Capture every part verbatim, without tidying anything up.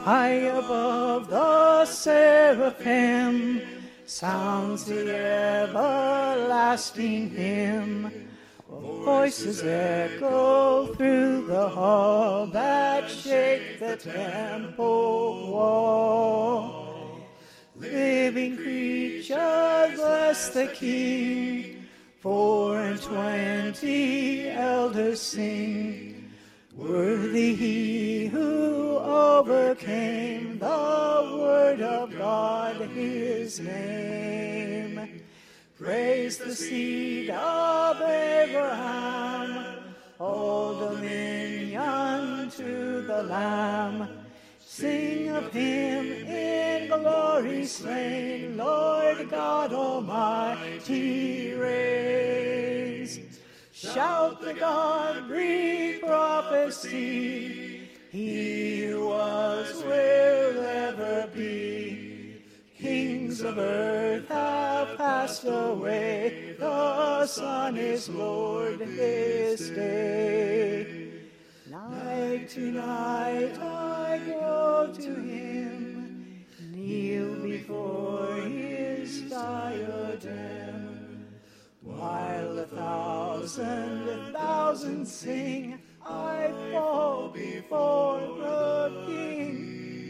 High above the seraphim sounds the everlasting hymn. Voices echo through the hall that shake the temple wall. Living creatures bless the King. Four and twenty elders sing. Worthy he who overcame, the word of God his name. Praise the seed of Abraham, all dominion to the Lamb. Sing of him in glory slain, Lord God Almighty reigns. Shout the God-breathed prophecy, he who was, will ever be. Kings of earth have passed away, the Son is Lord this day. Night to night I go to him, kneel before his diadem. While a thousand, a thousand sing, I fall before the King.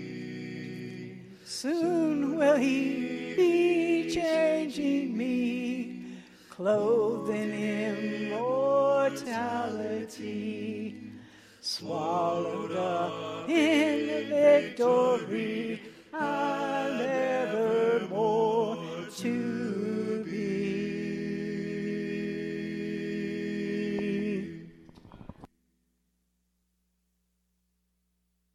Soon will he be changing me, clothed in immortality, swallowed up in victory. I